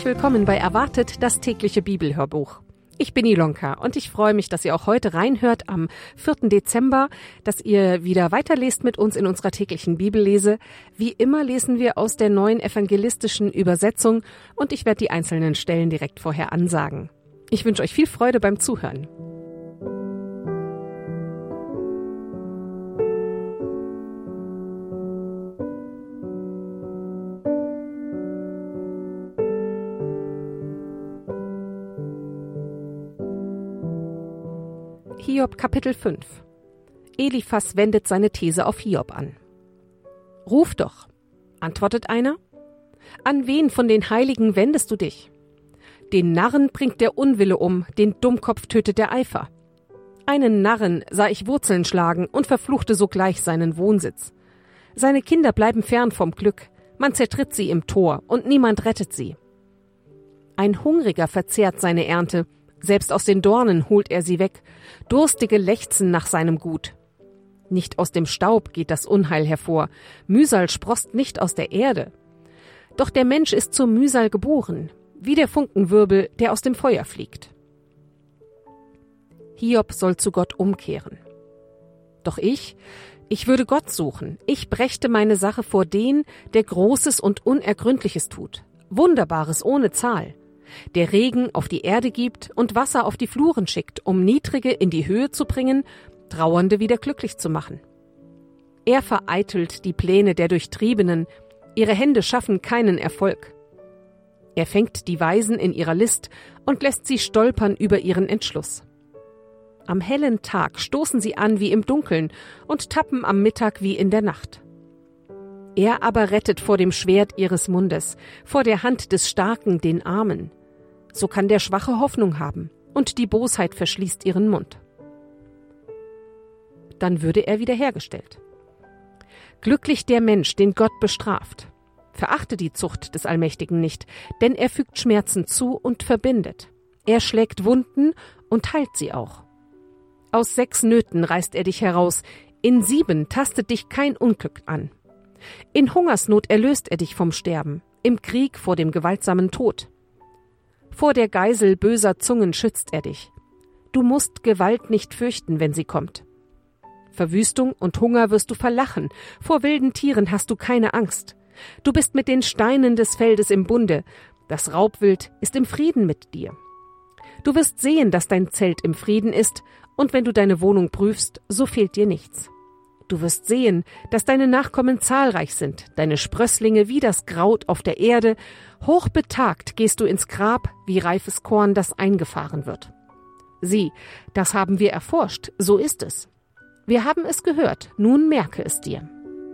willkommen bei Erwartet, das tägliche Bibelhörbuch. Ich bin Ilonka und ich freue mich, dass ihr auch heute reinhört am 4. Dezember, dass ihr wieder weiterlest mit uns in unserer täglichen Bibellese. Wie immer lesen wir aus der neuen evangelistischen Übersetzung und ich werde die einzelnen Stellen direkt vorher ansagen. Ich wünsche euch viel Freude beim Zuhören. Hiob Kapitel 5. Eliphas wendet seine These auf Hiob an. Ruf doch, antwortet einer. An wen von den Heiligen wendest du dich? Den Narren bringt der Unwille um, den Dummkopf tötet der Eifer. Einen Narren sah ich Wurzeln schlagen und verfluchte sogleich seinen Wohnsitz. Seine Kinder bleiben fern vom Glück, man zertritt sie im Tor und niemand rettet sie. Ein Hungriger verzehrt seine Ernte, selbst aus den Dornen holt er sie weg, Durstige lechzen nach seinem Gut. Nicht aus dem Staub geht das Unheil hervor, Mühsal sproßt nicht aus der Erde. Doch der Mensch ist zur Mühsal geboren, wie der Funkenwirbel, der aus dem Feuer fliegt. Hiob soll zu Gott umkehren. Doch ich würde Gott suchen, ich brächte meine Sache vor den, der Großes und Unergründliches tut, Wunderbares ohne Zahl, der Regen auf die Erde gibt und Wasser auf die Fluren schickt, um Niedrige in die Höhe zu bringen, Trauernde wieder glücklich zu machen. Er vereitelt die Pläne der Durchtriebenen, ihre Hände schaffen keinen Erfolg. Er fängt die Weisen in ihrer List und lässt sie stolpern über ihren Entschluss. Am hellen Tag stoßen sie an wie im Dunkeln und tappen am Mittag wie in der Nacht. Er aber rettet vor dem Schwert ihres Mundes, vor der Hand des Starken den Armen. So kann der Schwache Hoffnung haben, und die Bosheit verschließt ihren Mund. Dann würde er wiederhergestellt. Glücklich der Mensch, den Gott bestraft. Verachte die Zucht des Allmächtigen nicht, denn er fügt Schmerzen zu und verbindet. Er schlägt Wunden und heilt sie auch. Aus 6 Nöten reißt er dich heraus, in 7 tastet dich kein Unglück an. In Hungersnot erlöst er dich vom Sterben, im Krieg vor dem gewaltsamen Tod. Vor der Geisel böser Zungen schützt er dich. Du musst Gewalt nicht fürchten, wenn sie kommt. Verwüstung und Hunger wirst du verlachen, vor wilden Tieren hast du keine Angst. Du bist mit den Steinen des Feldes im Bunde, das Raubwild ist im Frieden mit dir. Du wirst sehen, dass dein Zelt im Frieden ist, und wenn du deine Wohnung prüfst, so fehlt dir nichts. Du wirst sehen, dass deine Nachkommen zahlreich sind, deine Sprösslinge wie das Kraut auf der Erde. Hochbetagt gehst du ins Grab, wie reifes Korn, das eingefahren wird. Sieh, das haben wir erforscht, so ist es. Wir haben es gehört, nun merke es dir.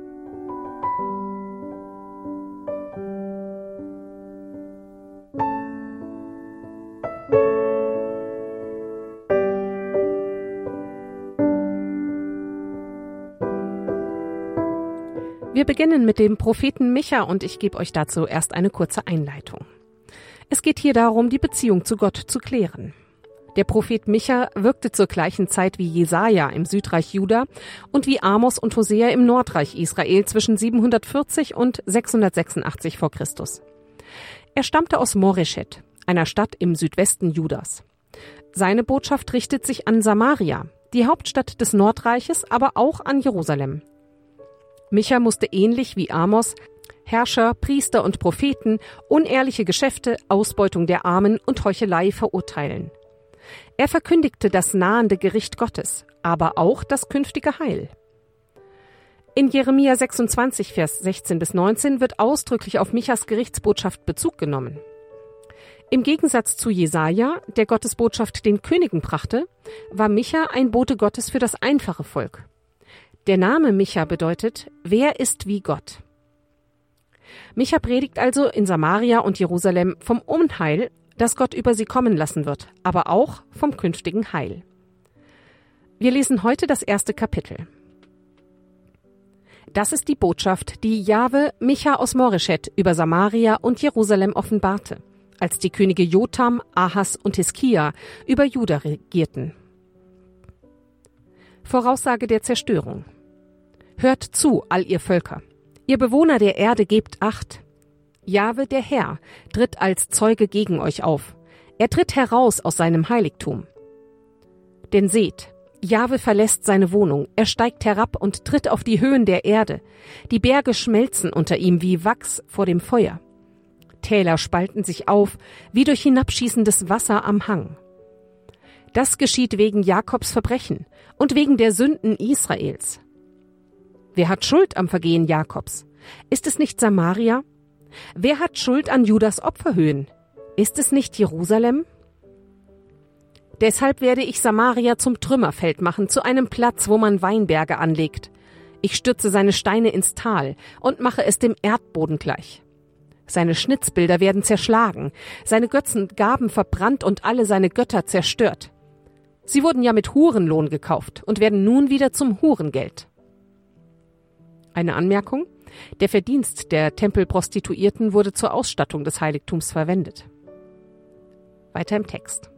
Wir beginnen mit dem Propheten Micha und ich gebe euch dazu erst eine kurze Einleitung. Es geht hier darum, die Beziehung zu Gott zu klären. Der Prophet Micha wirkte zur gleichen Zeit wie Jesaja im Südreich Juda und wie Amos und Hosea im Nordreich Israel zwischen 740 und 686 vor Christus. Er stammte aus Moreshet, einer Stadt im Südwesten Judas. Seine Botschaft richtet sich an Samaria, die Hauptstadt des Nordreiches, aber auch an Jerusalem. Micha musste ähnlich wie Amos Herrscher, Priester und Propheten unehrliche Geschäfte, Ausbeutung der Armen und Heuchelei verurteilen. Er verkündigte das nahende Gericht Gottes, aber auch das künftige Heil. In Jeremia 26, Vers 16 bis 19 wird ausdrücklich auf Michas Gerichtsbotschaft Bezug genommen. Im Gegensatz zu Jesaja, der Gottes Botschaft den Königen brachte, war Micha ein Bote Gottes für das einfache Volk. Der Name Micha bedeutet, wer ist wie Gott? Micha predigt also in Samaria und Jerusalem vom Unheil, das Gott über sie kommen lassen wird, aber auch vom künftigen Heil. Wir lesen heute das 1. Kapitel. Das ist die Botschaft, die Jahwe Micha aus Moreshet über Samaria und Jerusalem offenbarte, als die Könige Jotam, Ahas und Hiskia über Juda regierten. Voraussage der Zerstörung. Hört zu, all ihr Völker. Ihr Bewohner der Erde, gebt Acht. Jahwe, der Herr, tritt als Zeuge gegen euch auf. Er tritt heraus aus seinem Heiligtum. Denn seht, Jahwe verlässt seine Wohnung, er steigt herab und tritt auf die Höhen der Erde. Die Berge schmelzen unter ihm wie Wachs vor dem Feuer. Täler spalten sich auf, wie durch hinabschießendes Wasser am Hang. Das geschieht wegen Jakobs Verbrechen und wegen der Sünden Israels. Wer hat Schuld am Vergehen Jakobs? Ist es nicht Samaria? Wer hat Schuld an Judas Opferhöhen? Ist es nicht Jerusalem? Deshalb werde ich Samaria zum Trümmerfeld machen, zu einem Platz, wo man Weinberge anlegt. Ich stürze seine Steine ins Tal und mache es dem Erdboden gleich. Seine Schnitzbilder werden zerschlagen, seine Götzengaben verbrannt und alle seine Götter zerstört. Sie wurden ja mit Hurenlohn gekauft und werden nun wieder zum Hurengeld. Eine Anmerkung: Der Verdienst der Tempelprostituierten wurde zur Ausstattung des Heiligtums verwendet. Weiter im Text.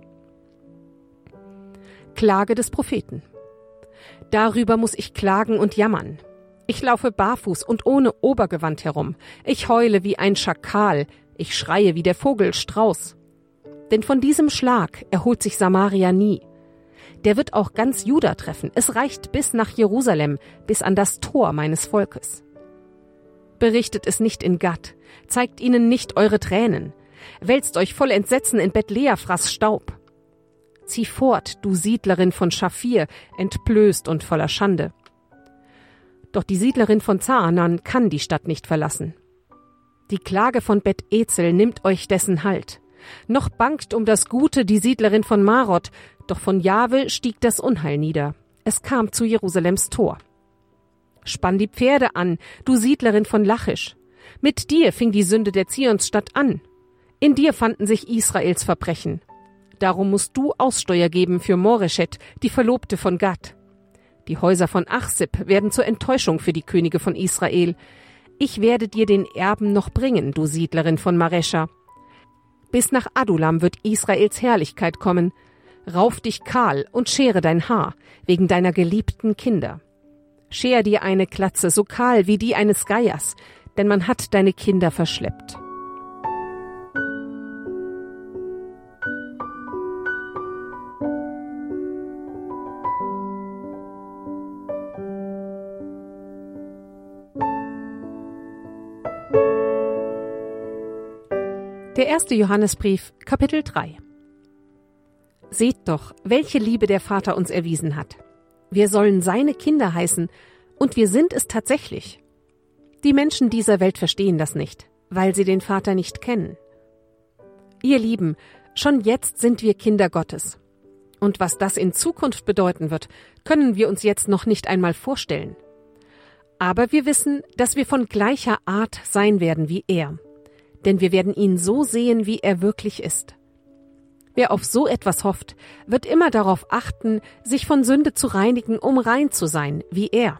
Klage des Propheten. Darüber muss ich klagen und jammern. Ich laufe barfuß und ohne Obergewand herum. Ich heule wie ein Schakal. Ich schreie wie der Vogel Strauß. Denn von diesem Schlag erholt sich Samaria nie. Der wird auch ganz Juda treffen. Es reicht bis nach Jerusalem, bis an das Tor meines Volkes. Berichtet es nicht in Gad, zeigt ihnen nicht eure Tränen. Wälzt euch voll Entsetzen in Bethleafras Staub. Zieh fort, du Siedlerin von Schafir, entblößt und voller Schande. Doch die Siedlerin von Zaanan kann die Stadt nicht verlassen. Die Klage von Bet Ezel nimmt euch dessen Halt. Noch bangt um das Gute die Siedlerin von Marot, doch von Jahwe stieg das Unheil nieder. Es kam zu Jerusalems Tor. Spann die Pferde an, du Siedlerin von Lachisch. Mit dir fing die Sünde der Zionsstadt an. In dir fanden sich Israels Verbrechen. Darum musst du Aussteuer geben für Moreschet, die Verlobte von Gad. Die Häuser von Achsib werden zur Enttäuschung für die Könige von Israel. Ich werde dir den Erben noch bringen, du Siedlerin von Marescha. Bis nach Adulam wird Israels Herrlichkeit kommen. Rauf dich kahl und schere dein Haar, wegen deiner geliebten Kinder. Scher dir eine Glatze, so kahl wie die eines Geiers, denn man hat deine Kinder verschleppt. Der 1. Johannesbrief, Kapitel 3. Seht doch, welche Liebe der Vater uns erwiesen hat. Wir sollen seine Kinder heißen, und wir sind es tatsächlich. Die Menschen dieser Welt verstehen das nicht, weil sie den Vater nicht kennen. Ihr Lieben, schon jetzt sind wir Kinder Gottes. Und was das in Zukunft bedeuten wird, können wir uns jetzt noch nicht einmal vorstellen. Aber wir wissen, dass wir von gleicher Art sein werden wie er. Denn wir werden ihn so sehen, wie er wirklich ist. Wer auf so etwas hofft, wird immer darauf achten, sich von Sünde zu reinigen, um rein zu sein, wie er.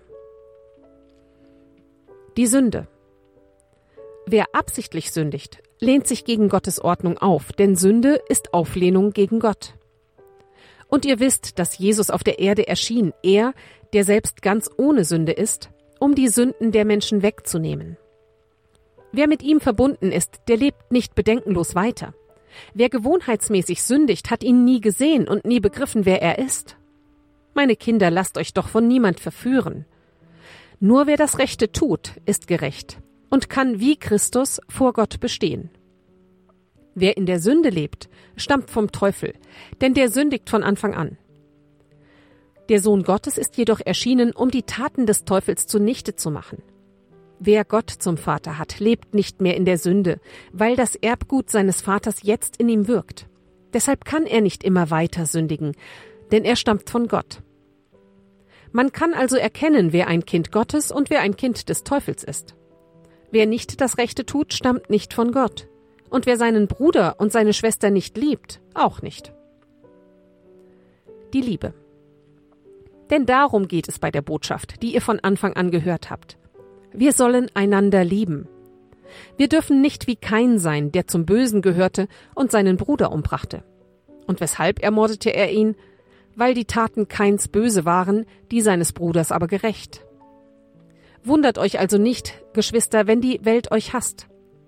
Die Sünde. Wer absichtlich sündigt, lehnt sich gegen Gottes Ordnung auf, denn Sünde ist Auflehnung gegen Gott. Und ihr wisst, dass Jesus auf der Erde erschien, er, der selbst ganz ohne Sünde ist, um die Sünden der Menschen wegzunehmen. Wer mit ihm verbunden ist, der lebt nicht bedenkenlos weiter. Wer gewohnheitsmäßig sündigt, hat ihn nie gesehen und nie begriffen, wer er ist. Meine Kinder, lasst euch doch von niemand verführen. Nur wer das Rechte tut, ist gerecht und kann wie Christus vor Gott bestehen. Wer in der Sünde lebt, stammt vom Teufel, denn der sündigt von Anfang an. Der Sohn Gottes ist jedoch erschienen, um die Taten des Teufels zunichte zu machen. Wer Gott zum Vater hat, lebt nicht mehr in der Sünde, weil das Erbgut seines Vaters jetzt in ihm wirkt. Deshalb kann er nicht immer weiter sündigen, denn er stammt von Gott. Man kann also erkennen, wer ein Kind Gottes und wer ein Kind des Teufels ist. Wer nicht das Rechte tut, stammt nicht von Gott. Und wer seinen Bruder und seine Schwester nicht liebt, auch nicht. Die Liebe. Denn darum geht es bei der Botschaft, die ihr von Anfang an gehört habt. Wir sollen einander lieben. Wir dürfen nicht wie Kain sein, der zum Bösen gehörte und seinen Bruder umbrachte. Und weshalb ermordete er ihn? Weil die Taten Kains böse waren, die seines Bruders aber gerecht. Wundert euch also nicht, Geschwister, wenn die Welt euch hasst.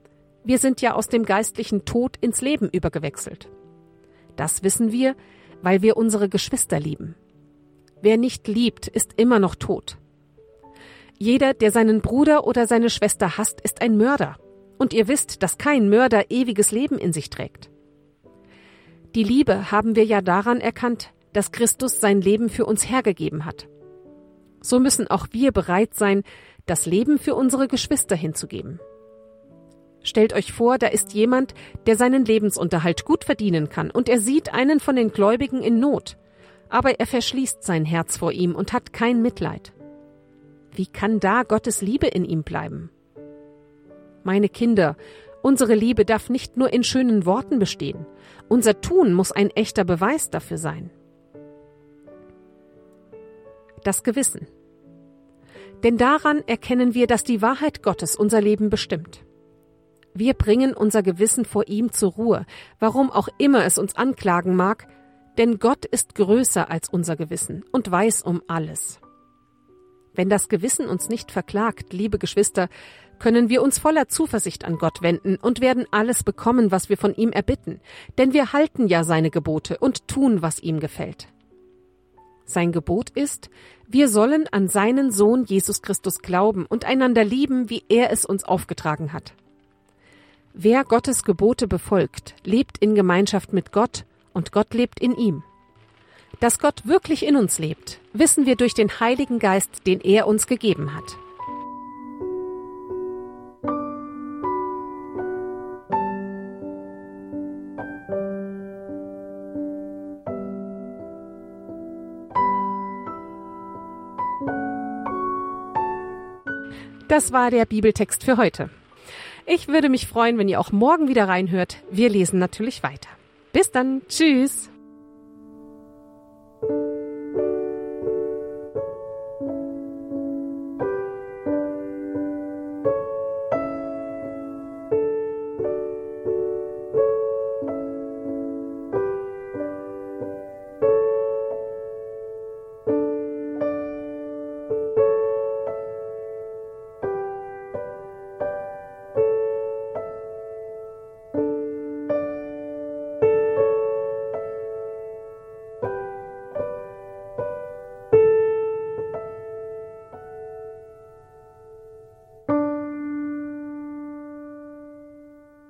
Wir sind ja aus dem geistlichen Tod ins Leben übergewechselt. Das wissen wir, weil wir unsere Geschwister lieben. Wer nicht liebt, ist immer noch tot. Jeder, der seinen Bruder oder seine Schwester hasst, ist ein Mörder. Und ihr wisst, dass kein Mörder ewiges Leben in sich trägt. Die Liebe haben wir ja daran erkannt, dass Christus sein Leben für uns hergegeben hat. So müssen auch wir bereit sein, das Leben für unsere Geschwister hinzugeben. Stellt euch vor, da ist jemand, der seinen Lebensunterhalt gut verdienen kann und er sieht einen von den Gläubigen in Not, aber er verschließt sein Herz vor ihm und hat kein Mitleid. Wie kann da Gottes Liebe in ihm bleiben? Meine Kinder, unsere Liebe darf nicht nur in schönen Worten bestehen. Unser Tun muss ein echter Beweis dafür sein. Das Gewissen. Denn daran erkennen wir, dass die Wahrheit Gottes unser Leben bestimmt. Wir bringen unser Gewissen vor ihm zur Ruhe, warum auch immer es uns anklagen mag, denn Gott ist größer als unser Gewissen und weiß um alles. Wenn das Gewissen uns nicht verklagt, liebe Geschwister, können wir uns voller Zuversicht an Gott wenden und werden alles bekommen, was wir von ihm erbitten, denn wir halten ja seine Gebote und tun, was ihm gefällt. Sein Gebot ist, wir sollen an seinen Sohn Jesus Christus glauben und einander lieben, wie er es uns aufgetragen hat. Wer Gottes Gebote befolgt, lebt in Gemeinschaft mit Gott und Gott lebt in ihm. Dass Gott wirklich in uns lebt, wissen wir durch den Heiligen Geist, den er uns gegeben hat. Das war der Bibeltext für heute. Ich würde mich freuen, wenn ihr auch morgen wieder reinhört. Wir lesen natürlich weiter. Bis dann. Tschüss.